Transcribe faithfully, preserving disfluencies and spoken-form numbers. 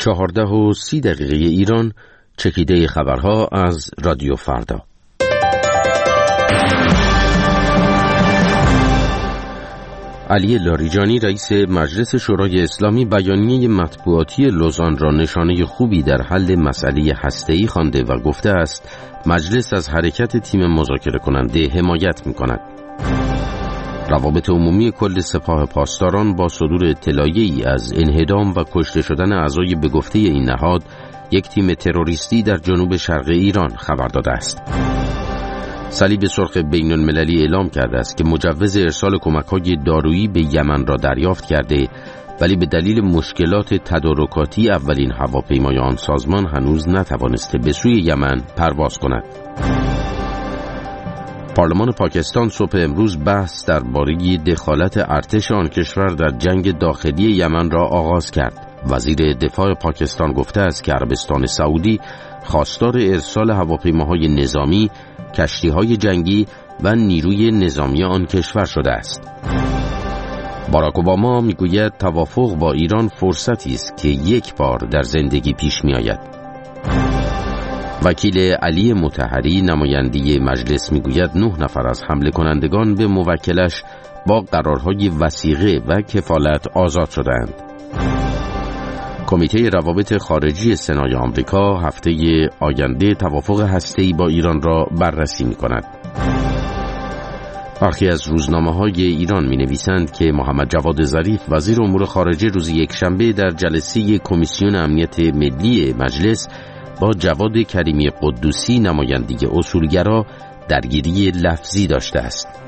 چهارده و سی دقیقه ایران، چکیده خبرها از رادیو فردا. علی لاریجانی رئیس مجلس شورای اسلامی بیانیه مطبوعاتی لوزان را نشانه خوبی در حل مسئله هسته‌ای خوانده و گفته است مجلس از حرکت تیم مذاکره کننده حمایت می‌کند. روابط عمومی کل سپاه پاسداران با صدور اطلاعیه‌ای از انهدام و کشته شدن اعضای به گفته این نهاد یک تیم تروریستی در جنوب شرق ایران خبر داده است. صلیب سرخ بین المللی اعلام کرده است که مجوز ارسال کمک‌های دارویی به یمن را دریافت کرده، ولی به دلیل مشکلات تدارکاتی اولین هواپیمای آن سازمان هنوز نتوانسته به سوی یمن پرواز کند. پارلمان پاکستان صبح امروز بحث درباره دخالت ارتش آن کشور در جنگ داخلی یمن را آغاز کرد. وزیر دفاع پاکستان گفته است که عربستان سعودی خواستار ارسال هواپیماهای نظامی، کشتی‌های جنگی و نیروی نظامی آن کشور شده است. باراک اوباما میگوید توافق با ایران فرصتی است که یک بار در زندگی پیش می‌آید. وکیل علی مطهری نماینده مجلس میگوید نه نفر از حمله کنندگان به موکلش با قرارهای وثیقه و کفالت آزاد شدند. کمیته روابط خارجی سنای آمریکا هفته آینده توافق هسته‌ای با ایران را بررسی می‌کند. برخی از روزنامه‌های ایران می‌نویسند که محمد جواد ظریف وزیر امور خارجه روز یکشنبه در جلسه کمیسیون امنیت ملی مجلس با جواد کریمی قدوسی نماینده اصولگرا درگیری لفظی داشته است.